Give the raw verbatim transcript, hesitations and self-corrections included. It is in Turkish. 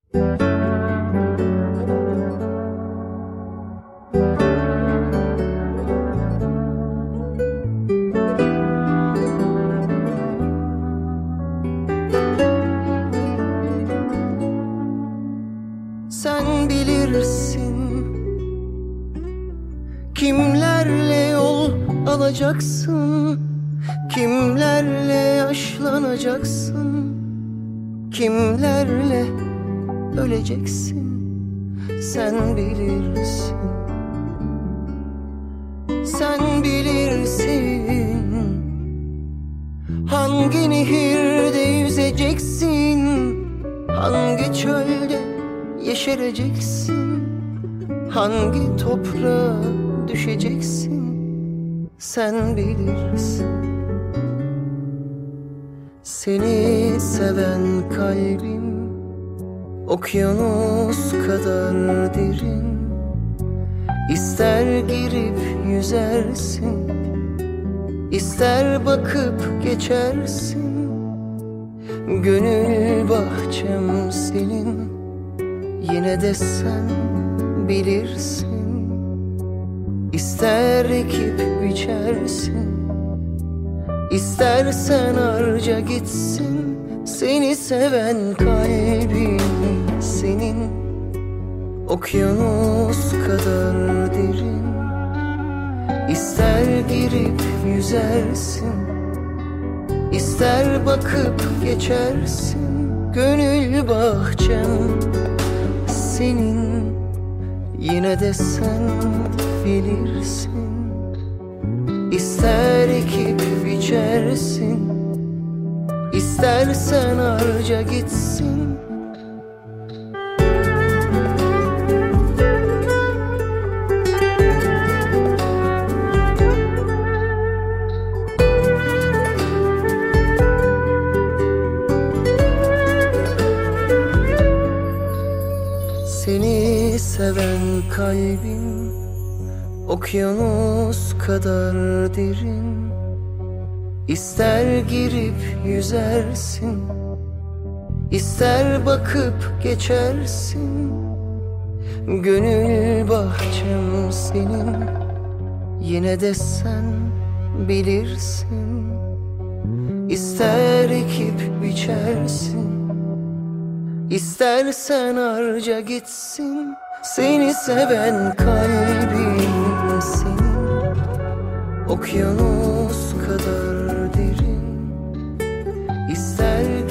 Sen bilirsin kimlerle yol alacaksın, kimlerle yaşlanacaksın, kimlerle öleceksin. Sen bilirsin, sen bilirsin hangi nehirde yüzeceksin, hangi çölde yeşereceksin, hangi toprağa düşeceksin. Sen bilirsin. Seni seven kalbim okyanus kadar derin. İster girip yüzersin, ister bakıp geçersin. Gönül bahçem senin, yine de sen bilirsin. İster ekip biçersin, İstersen harca gitsin. Seni seven kalbim senin okyanus kadar derin. İster girip yüzersin, ister bakıp geçersin. Gönül bahçem senin, yine de sen bilirsin. İster ekip biçersin, İstersen harca gitsin. Seni seven kalbim okyanus kadar derin. İster girip yüzersin, ister bakıp geçersin. Gönül bahçem senin, yine de sen bilirsin. İster ekip biçersin, İstersen harca gitsin. Seni seven kalbim senin okyanus kadar derin. İster